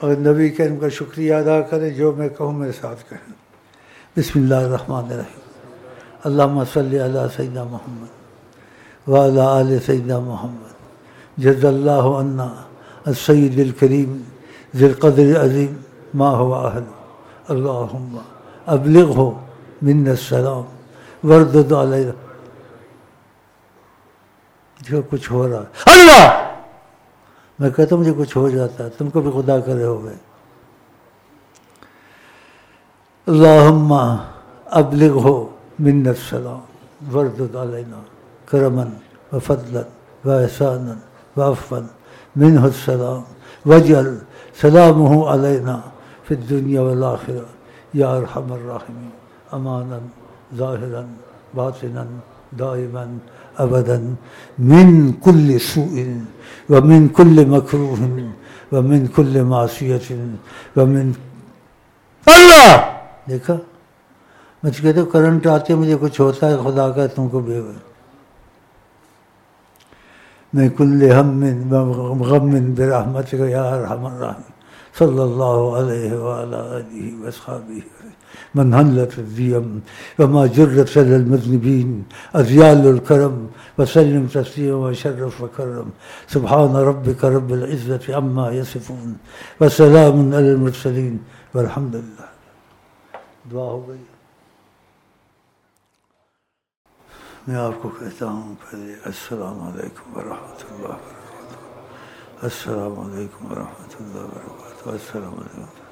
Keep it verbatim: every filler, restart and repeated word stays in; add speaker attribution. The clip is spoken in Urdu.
Speaker 1: اور نبی کریم کا شکریہ ادا کریں. جو میں کہوں میرے ساتھ کہیں. بسم اللہ الرحمن الرحیم. اللہم صلی علی سیدنا محمد وعلی آل سیدنا محمد. جزا اللہ عنا السید الکریم ذی القدر العظیم ما هو اہل. اللہم ابلغہ منا السلام وردد علیہ. جو کچھ ہو رہا ہے اللہ میں کہتا ہوں مجھے کچھ ہو جاتا ہے, تم کو بھی خدا کرے ہوئے. اللہم ابلغہ منا السلام وردد علینا کرما وفضلا واحسانا وعفوا منہ السلام واجعل سلامہ علینا فی الدنیا والآخرہ یا ارحم الراحمین. امانا ظاہرا باطنا دائما ابدا من کل سوء ومن کل مکروہ ومن کل معصیت ومن. اللہ دیکھا میں کہتا ہوں کرنٹ آتے مجھے کچھ ہوتا ہے, خدا کا تم کو بھی ہوئے. میں کل ہم غم برحمتک یا ارحم الراحمین. صلی اللہ علیہ وعلی آلہ وصحبہ من حلت الدیم وما جرت علی المذنبین اذیال الکرم وسلم تسلیما وشرف وکرم. سبحان ربک رب العزت عما یصفون وسلام علی المرسلین والحمد للہ. دعا ہو گئی. میں آپ کو کہتا ہوں پہلے السلام علیکم ورحمۃ اللہ وبرکاتہ. السلام علیکم ورحمۃ اللہ وبرکاتہ. السلام علیکم.